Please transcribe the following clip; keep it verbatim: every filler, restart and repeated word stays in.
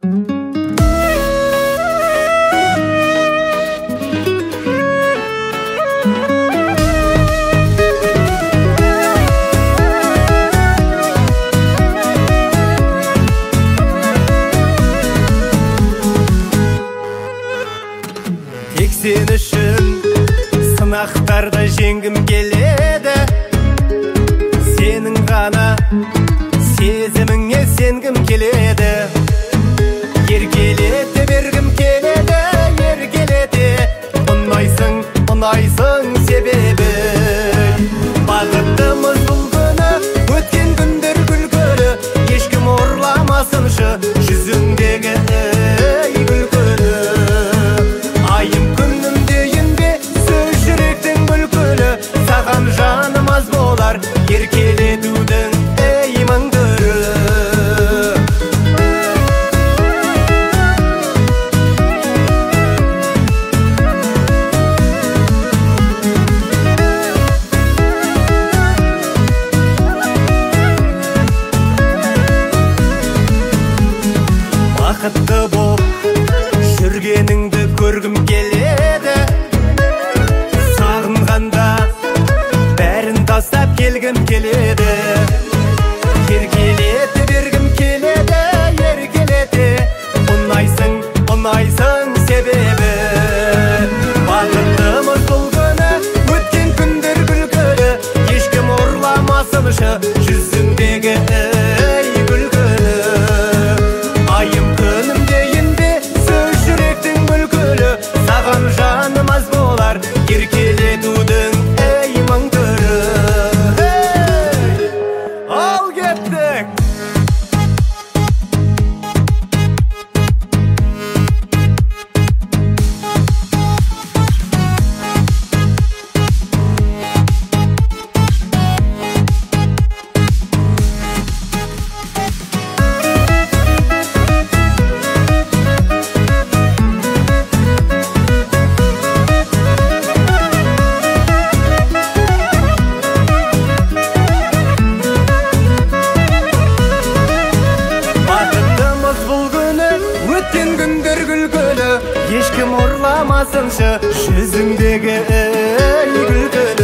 Сен үшін сынақтарды жеңгім келеді, сенің ғана сезіміңе сенгім келеді. Еркелете бергім келеді, еркелете. Ұнайсың, ұнайсың себебі. Бақыттымыз бұл күні, өткен күндер күлкілі. Ешкім ұрламасыншы жүзіңдегі күлкілі. Айым күнім дейін бе, сөз жүректің бүлкілі. Саған жаным аз болар, еркелетудің ей мың түрі. Бақытты боп жүргеніңді көргім келеді, сағынғанда бәрін тастап келгім келеді. Еркелете бергім келеді, еркелете. Ұнайсың, ұнайсың себебі. Бақыттымыз бұл күні, өткен күндер күлкілі. Ешкім ұрламасыншы жүзіңдегі ей күлкілі. Айым күнім дейін бе, сөз жүректің бүлкілі. Саған жаным аз болар, еркелетудің ей мың түрі. Ал кеттік! Өткен күндер күлкілі, ешкім ұрламасыншы жүзіңдегі ей күлкілі.